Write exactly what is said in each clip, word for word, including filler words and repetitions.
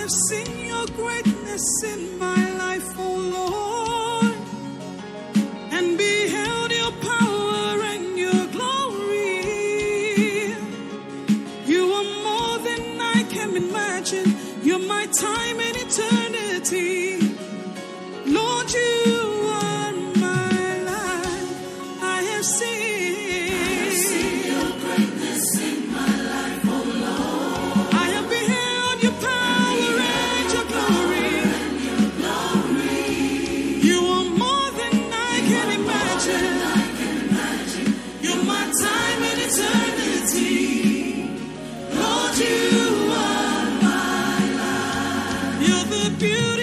have seen your greatness in my life, oh Lord, and beheld your power and your glory. You are more than I can imagine. You're my time and eternity. Lord, you are my life. I have seen, I have seen your greatness in my life, oh Lord. I have beheld your power and your glory. And your glory. You are more than I can imagine. I can imagine. You're my time and eternity. Lord, you are my life. You're the beauty.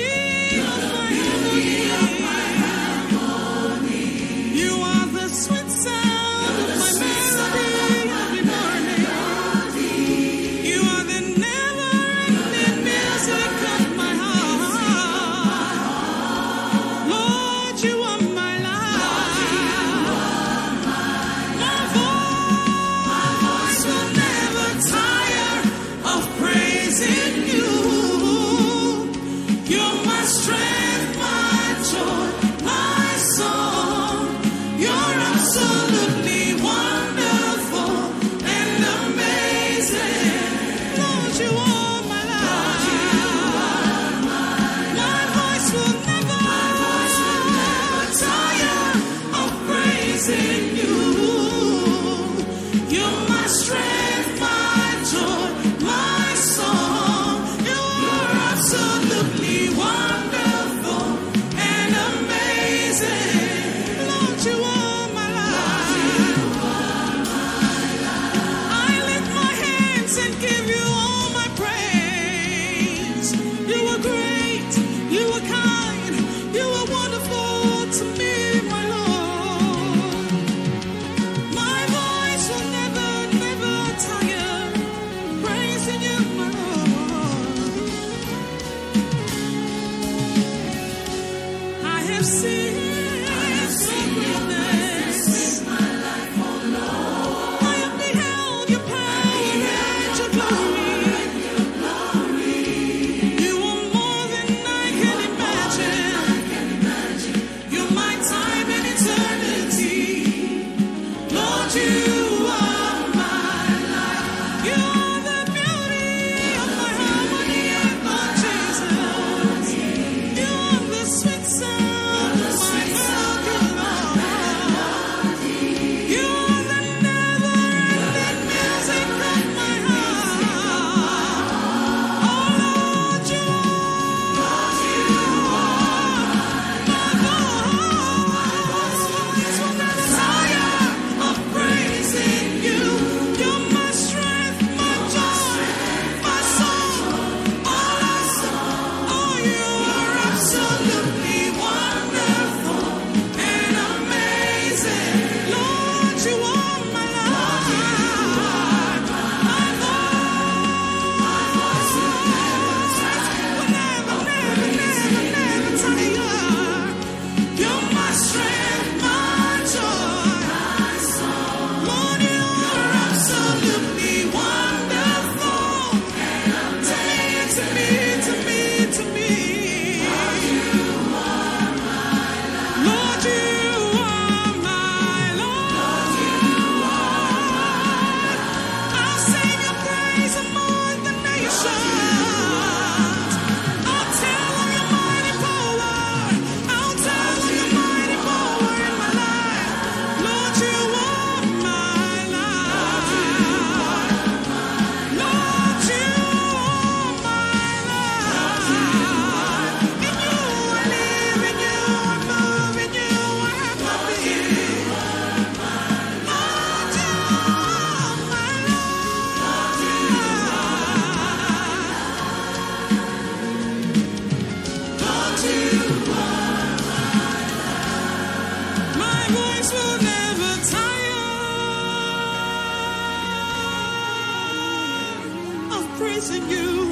Praising you,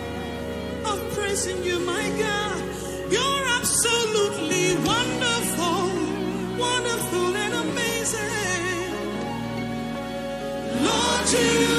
of praising you, my God. You're absolutely wonderful, wonderful and amazing. Lord, you